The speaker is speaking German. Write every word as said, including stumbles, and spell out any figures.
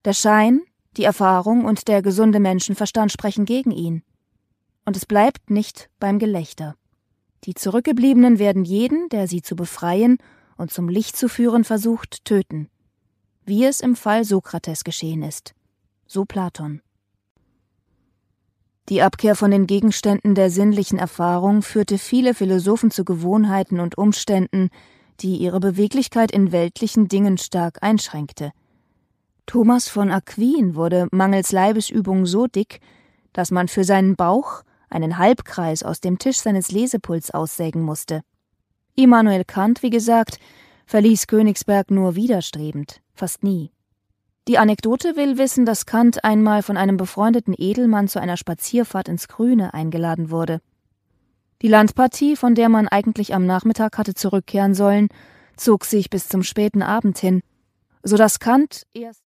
Der Schein, die Erfahrung und der gesunde Menschenverstand sprechen gegen ihn. Und es bleibt nicht beim Gelächter. Die Zurückgebliebenen werden jeden, der sie zu befreien und zum Licht zu führen versucht, töten. Wie es im Fall Sokrates geschehen ist. So Platon. Die Abkehr von den Gegenständen der sinnlichen Erfahrung führte viele Philosophen zu Gewohnheiten und Umständen, die ihre Beweglichkeit in weltlichen Dingen stark einschränkte. Thomas von Aquin wurde mangels Leibesübung so dick, dass man für seinen Bauch einen Halbkreis aus dem Tisch seines Lesepults aussägen musste. Immanuel Kant, wie gesagt, verließ Königsberg nur widerstrebend, fast nie. Die Anekdote will wissen, dass Kant einmal von einem befreundeten Edelmann zu einer Spazierfahrt ins Grüne eingeladen wurde. Die Landpartie, von der man eigentlich am Nachmittag hatte zurückkehren sollen, zog sich bis zum späten Abend hin, so dass Kant erst